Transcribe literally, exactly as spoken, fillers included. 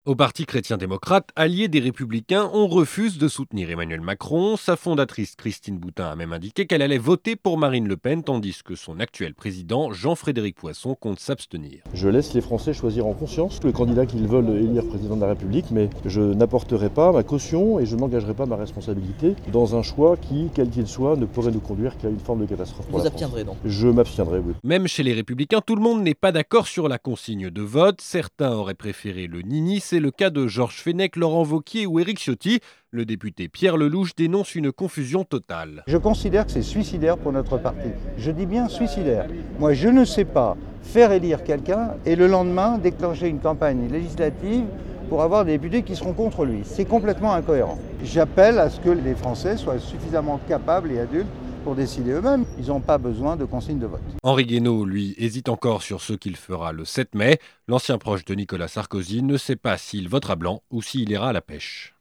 Au Parti chrétien-démocrate, allié des Républicains, on refuse de soutenir Emmanuel Macron. Sa fondatrice Christine Boutin a même indiqué qu'elle allait voter pour Marine Le Pen, tandis que son actuel président, Jean-Frédéric Poisson, compte s'abstenir. Je laisse les Français choisir en conscience le candidat qu'ils veulent élire président de la République, mais je n'apporterai pas ma caution et je n'engagerai pas ma responsabilité dans un choix qui, quel qu'il soit, ne pourrait nous conduire qu'à une forme de catastrophe pour Vous la France. abstiendrez donc? Je m'abstiendrai, oui. Même chez les Républicains, tout le monde n'est pas d'accord sur la consigne de vote. Certains auraient préféré le nini. C'est le cas de Georges Fenech, Laurent Wauquiez ou Éric Ciotti. Le député Pierre Lelouch dénonce une confusion totale. Je considère que c'est suicidaire pour notre parti. Je dis bien suicidaire. Moi, je ne sais pas faire élire quelqu'un et le lendemain déclencher une campagne législative pour avoir des députés qui seront contre lui. C'est complètement incohérent. J'appelle à ce que les Français soient suffisamment capables et adultes pour décider eux-mêmes. Ils n'ont pas besoin de consignes de vote. Henri Guénaud, lui, hésite encore sur ce qu'il fera le sept mai. L'ancien proche de Nicolas Sarkozy ne sait pas s'il votera blanc ou s'il ira à la pêche.